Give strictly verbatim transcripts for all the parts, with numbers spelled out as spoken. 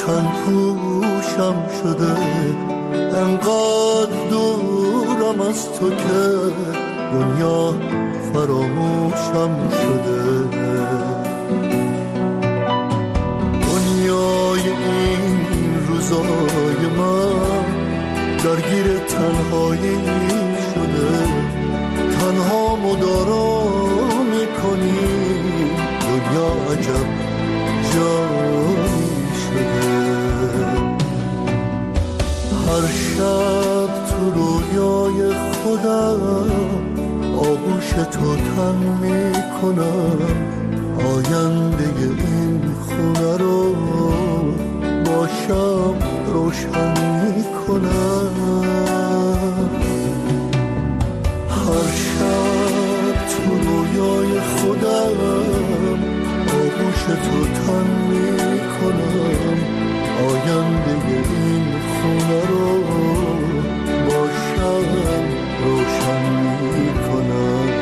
تن پوشم شده، انقدر دورم از تو که دنیا فراموشم شده. دنیای این روزای من درگیر تنهایی شده، تنها مدارا میکنی، دنیا عجب جایی شده. هر شب تو رویای خودم آغوش تو تن میکنم، آینده این خونه رو با شب روشن میکنم. هر شب تو رویای خودم آغوش تو تن میکنم، آینده این خونه رو با شب روشن میکنم.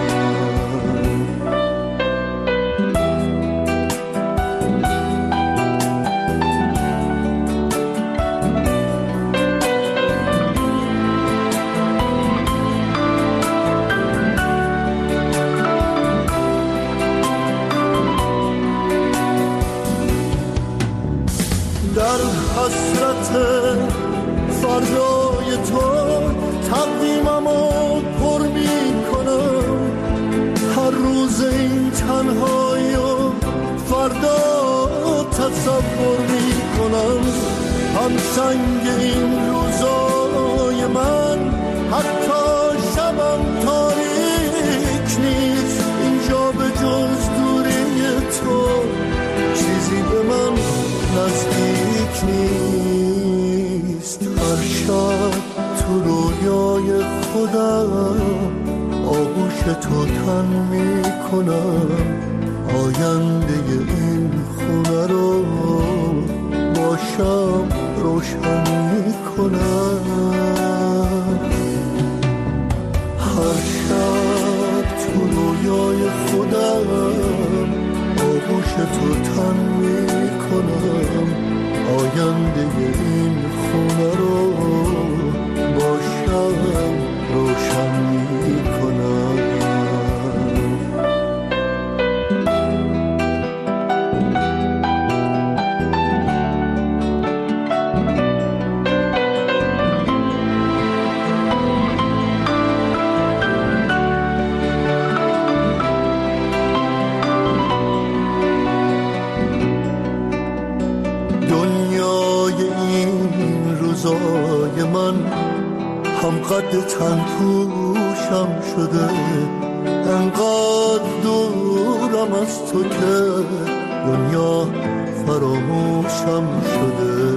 حسرت فردای تو تقویممو پر میکنم، هر روز این تنهایی و فردا تصور میکنم. هم سنگ این روزای من حتی شبم تاریک نیست، اینجا به جز دوری تو چیزی به من نزدیک نیست. هر شب تو رویای خودم آغوش تو تن میکنم، آینده این خونه رو با شب روشن میکنم. هر شب تو رویای خودم آغوش تو تن میکنم، آینده این خونه رو با شب روشن میکنم. من هم قد تن پوشم شده، انقدر دورم از تو که دنیا فراموشم شده.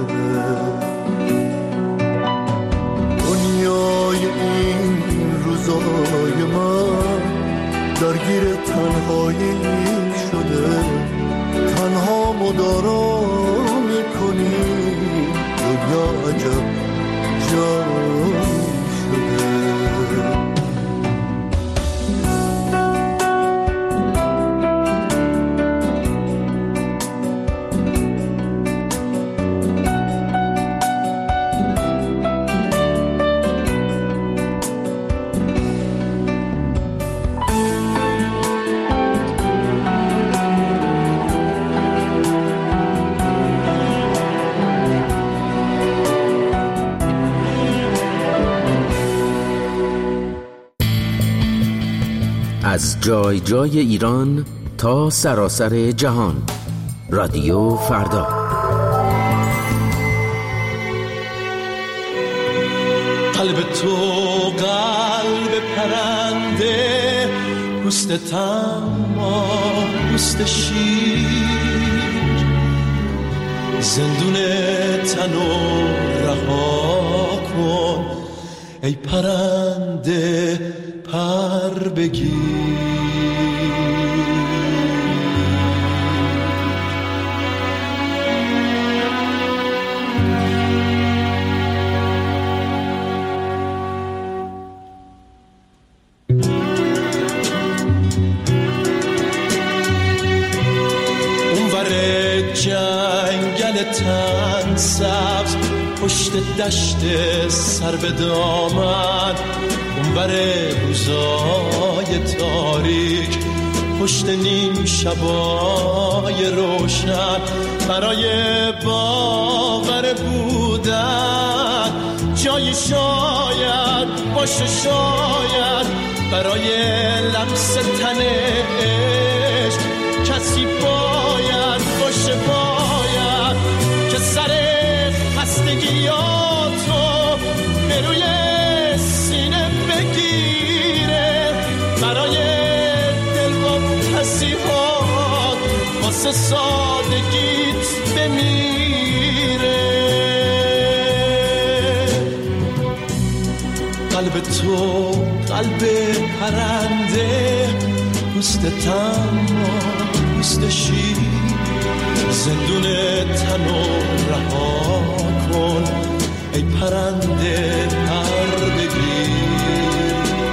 دنیای این روزای من درگیر تنهایی شده، تنها مدارا میکنی، دنیا عجب جایی شده. از جای جای ایران تا سراسر جهان، رادیو فردا. قلب تو قلب پرنده، پوست تما پوست شیر، زندون تنو رها کن ای پرنده پر بگیر. گشته سر به دامن اونور روزای تاریک پشت نیم شبای روشن برای باور بودن جایی شاید باشه شاید برای لمس تن عشق کسی باید باشه باید که سر خستگیاتو به روی سینه بگیره برای دلواپسی‌هات واسه سادگیت بمیره قلب تو قلب پرنده پوست تما پوست شیر زندون تنو رها کن ای پرنده پر بگیر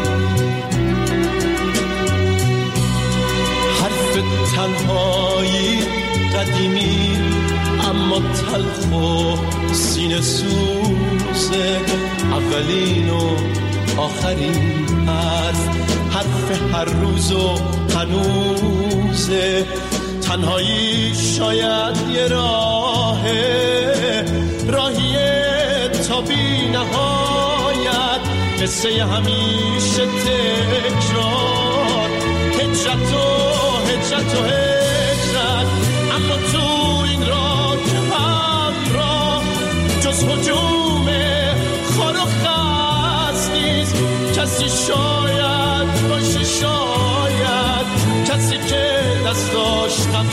حرف تنهایی قدیمی اما تلخ و سینه سوزه اولین و آخرین حرف حرف هر روز و هنوزه تنهایی شاید یه راهه راهیه تا بی نهایت قصه همیشه تکرار هجرت و هجرت و هجرت اما تو این راه که همراه جز هجوم خار و خست نیست کسی شاید باشه شاید کسی که دستاش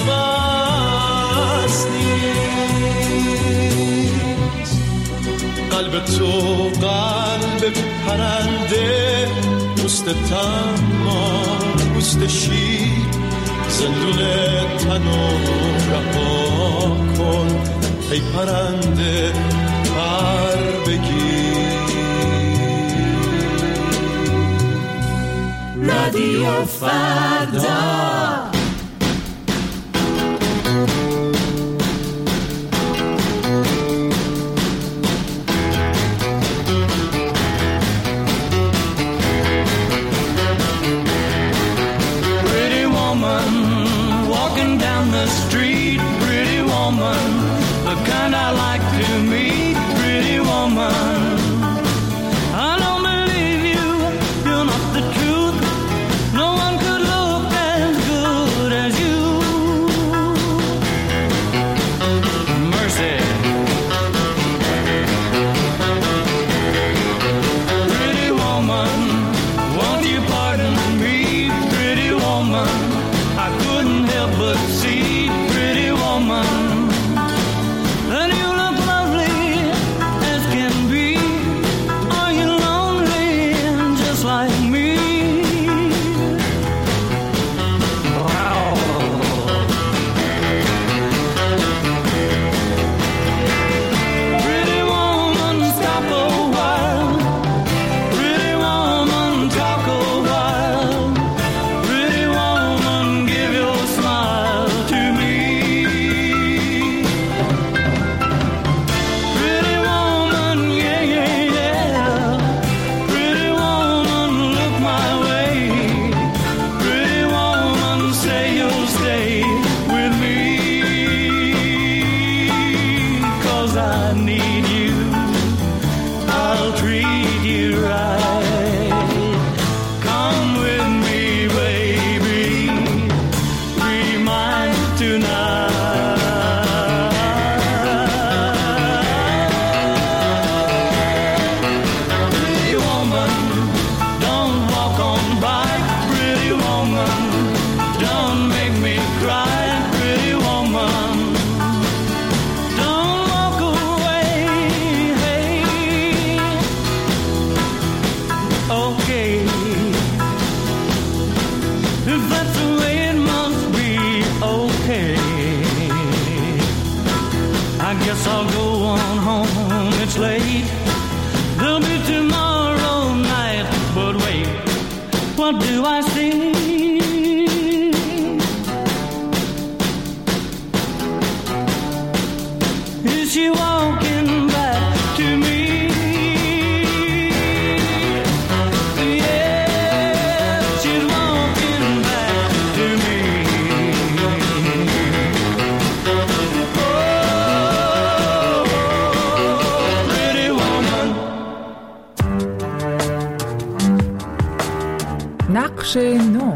قفص نیست قلب تو قلب پرنده پوست تما پوست شیر زندون تنو رها کن ای پرنده پر بگیر رادیو فردا Is she walking back to me? نقش نو.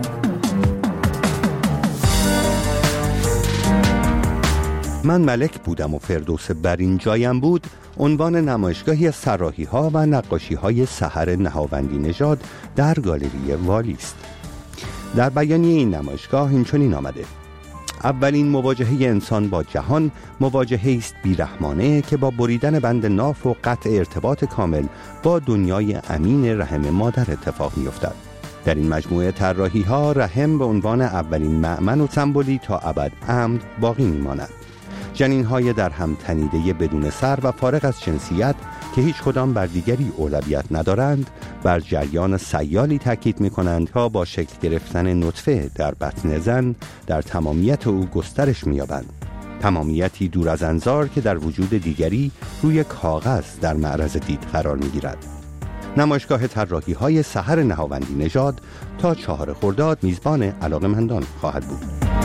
من ملک بودم و فردوس بر این جایم بود عنوان نمایشگاهی از طراحی‌ها و نقاشی‌های سحر نهاوندی نژاد در گالری والی است. در بیانیه این نمایشگاه اینچنین آمده: اولین مواجهه انسان با جهان مواجهه است بیرحمانه که با بریدن بند ناف و قطع ارتباط کامل با دنیای امین رحم مادر اتفاق می‌افتد. در این مجموعه طراحی‌ها رحم به عنوان اولین مأمن و سمبولی تا ابد عمد باقی می‌ماند. جنین‌های در هم تنیده بدون سر و فارغ از جنسیت که هیچ کدام بر دیگری اولویت ندارند بر جریان سیالی تاکید می‌کنند تا با شکل گرفتن نطفه در بطن زن در تمامیت او گسترش می‌یابند. تمامیتی دور از انظار که در وجود دیگری روی کاغذ در معرض دید قرار می‌گیرد. نمایشگاه طراحی‌های سحر نهاوندی نژاد تا چهار خرداد میزبان علاقه‌مندان خواهد بود.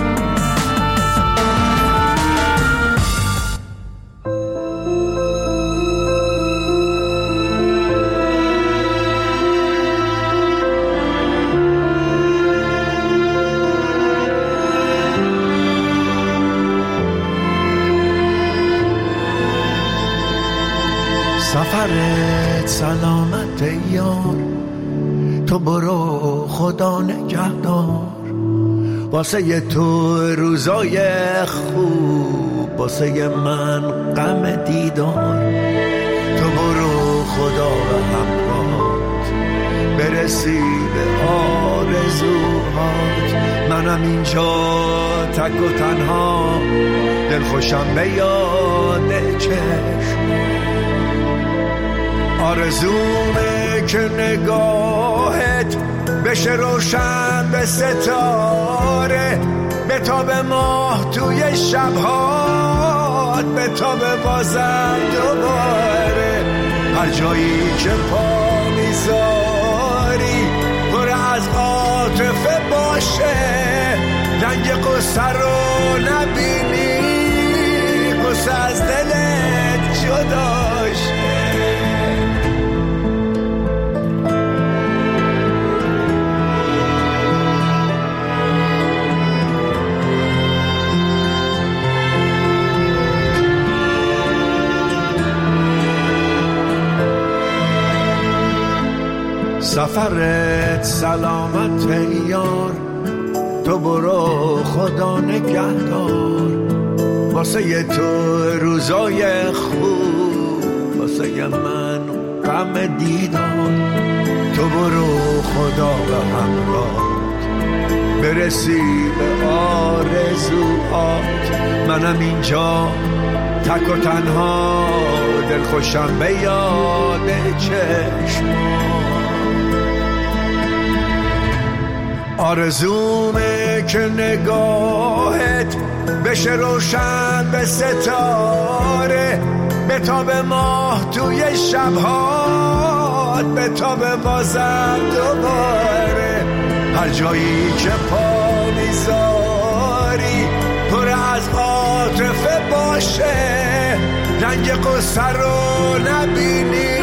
سفرت سلامت یار، تو برو خدا نگهدار، واسه تو روزای خوب، واسه من غم دیدار. تو برو خدا و همراهت، برسی به آرزوهات. منم اینجا تک و تنها، دلخوشم به یاد چشم. آرزومه که نگاهت بشه روشن به ستاره، به تاب ماه توی شبهات، به تاب بازم دوباره. هر جایی که پا میذاری پر از عاطفه باشه، رنگ قصه رو نبینی، قصه از دلت جداشه. سفرت سلامت یار، تو برو خدا نگهدار، واسه تو روزای خوب، واسه من غم دیدار. تو برو خدا و همراهت، برسی به آرزوهات. منم اینجا تک و تنها، دلخوشم به یاد چشمات. آرزومه که نگاهت بشه روشن به ستاره، به تاب ماه توی شبهات، به تاب بازم دوباره. هر جایی که پا میذاری پر از عاطفه باشه، رنگ قصه رو نبینی،